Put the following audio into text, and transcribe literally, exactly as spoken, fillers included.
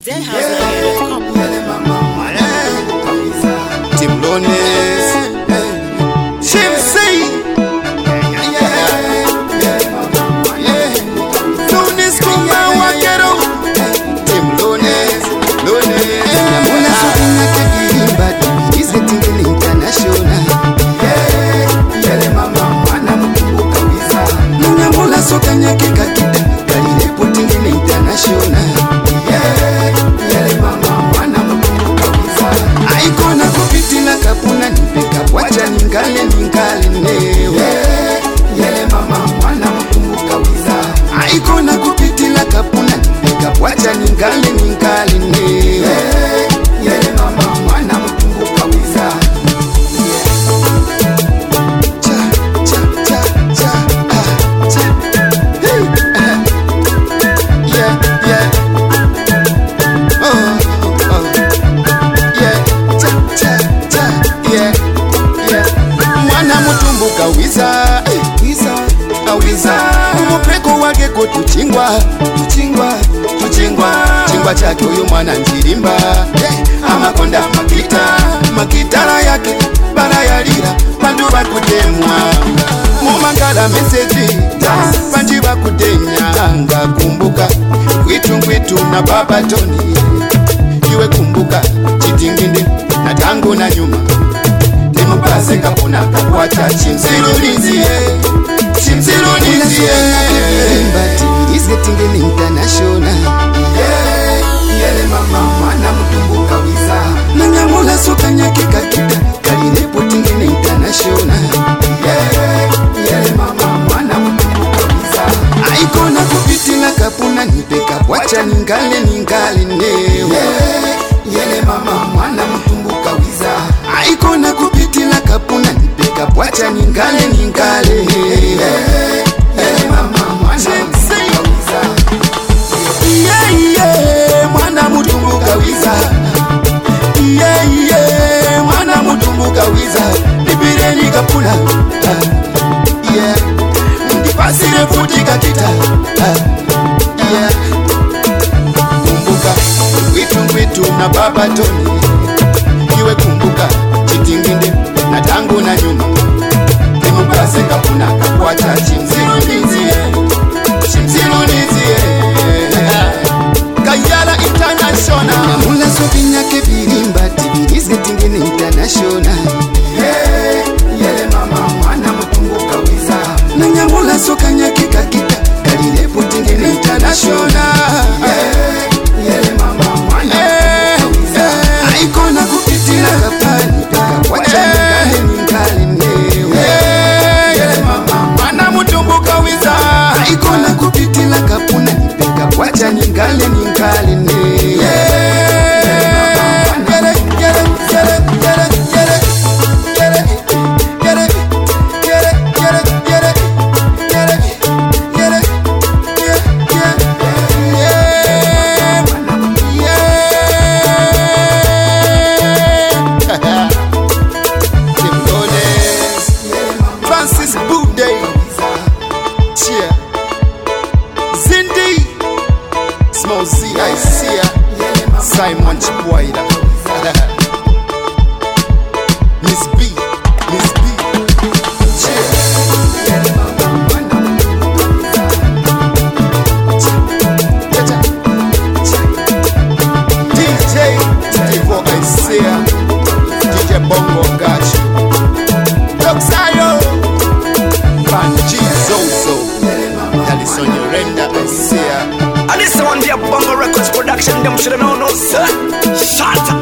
zen house dot com. Team Lones, Chim C, Lones Kuma Wakero, Team Lones, Lones. Muna sokanya kegirimba, is getting international. Yele mama mwana mkumbuka wiza. Muna mula sokanya kekakita, kali reporting international. Yele mama mwana mkumbuka wiza. Aikona kupitila kapuna nipeka wacha ningale ningale newe. Yele mama mwana mkumbuka wiza. Aikona kupitila kapuna nipeka wacha ningale ningale newe. Yele mama mwana mkumbuka wiza. Cha cha cha cha ah cha. Hey ah. Yeah yeah. Oh oh. Yeah cha cha cha yeah yeah. Mwana mutumbuka wiza wiza awiza umupeko wake ko tuchingwa tuchingwa tuchingwa chingwa chake uyu mwana njirimba hey, amakonda makita makitala yake barayalira bandu bakutemwa mumangala meseji banji bakudenya ngakumbuka kwitu kwitu na baba Tony iwe kumbuka chitinginde na tangu na nyuma nimupase kapona kakwacha chimzilunizie chimzilunizie but is getting international. Yeah, yele mama mwana mtumbuka wiza nanyamula sokanya kikakita kali reporting international. Yeah, yele mama mwana mtumbuka wiza aikona kupitila kapuna nipeka wacha ningale ningale newe. Yeah, yele mama mwana mtumbuka wiza aikona kupitila kapuna nipeka wacha ningale ningale. Yeah, yele mama mwana mtumbuka wiza. Yeah yeah mwana mtumbuka wiza. Yeah yeah mwana mtumbuka wiza nibireni kapula. Uh, yeah ndipasire futi kakita. Uh, yeah kumbuka kwitu kwitu na baba Tony iwe kumbuka chitinginde na tangu na nyuma nimupase kapuna kakwacha chimzilunizie chimzilunizie Kayala international. Mula sokinya kebirimba T V is getting international. Hey, yele mama mwana mtumbuka wiza nanyamula sokanya kikakita kali reporting international. Yeah, yele mama mwana mtumbuka wiza aikona kupitila kapani paka wacha ningale ningale newe. Yele mama mwana mtumbuka wiza aikona kupitila kapuna nipeka wacha ningale ningale newe. Francis Bude, cheer, Zindi, Small Z, I see ya, Simon Chipwaida, Miss B, Miss B, cheer, D J, Divo, I see ya, D J Bongo got you, Doxayo, Banji Zozo, Dalison Yorenda, I see ya. And this one, the Bongo Records production, them should have known, no, sir. Shut up.